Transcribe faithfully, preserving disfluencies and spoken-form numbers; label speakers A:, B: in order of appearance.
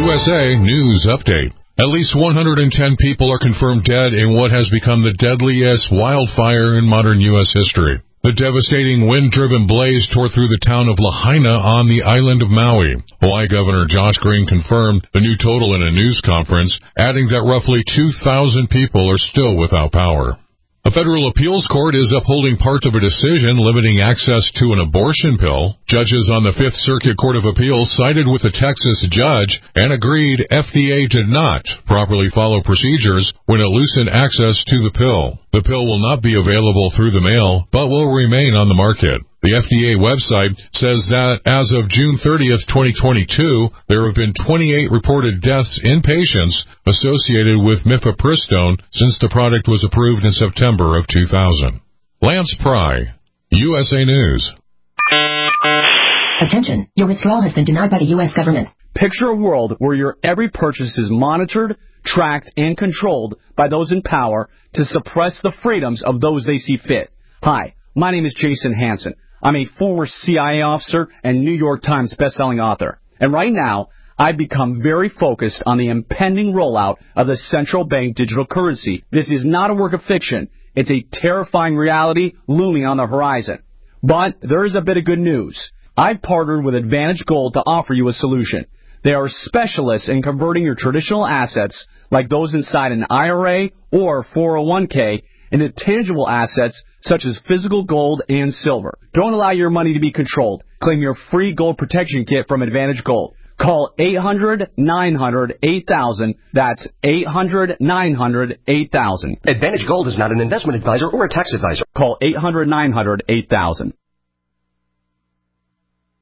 A: S A News Update. At least one hundred ten people are confirmed dead in what has become the deadliest wildfire in modern U S history. The devastating wind-driven blaze tore through the town of Lahaina on the island of Maui. Hawaii Governor Josh Green confirmed the new total in a news conference, adding that roughly two thousand people are still without power. A federal appeals court is upholding part of a decision limiting access to an abortion pill. Judges on the Fifth Circuit Court of Appeals sided with a Texas judge and agreed F D A did not properly follow procedures when it loosened access to the pill. The pill will not be available through the mail, but will remain on the market. The F D A website says that as of June thirtieth, twenty twenty-two, there have been twenty-eight reported deaths in patients associated with mifepristone since the product was approved in September of two thousand. Lance Pry, U S A News.
B: Attention, your withdrawal has been denied by the U S government.
C: Picture a world where your every purchase is monitored, tracked, and controlled by those in power to suppress the freedoms of those they see fit. Hi, my name is Jason Hansen. I'm a former C I A officer and New York Times bestselling author. And right now, I've become very focused on the impending rollout of the central bank digital currency. This is not a work of fiction. It's a terrifying reality looming on the horizon. But there is a bit of good news. I've partnered with Advantage Gold to offer you a solution. They are specialists in converting your traditional assets, like those inside an I R A or four oh one k, into tangible assets such as physical gold and silver. Don't allow your money to be controlled. Claim your free gold protection kit from Advantage Gold. Call eight hundred, nine hundred, eight thousand. That's eight hundred, nine hundred, eight thousand.
D: Advantage Gold is not an investment advisor or a tax advisor.
C: Call eight hundred, nine hundred, eight thousand.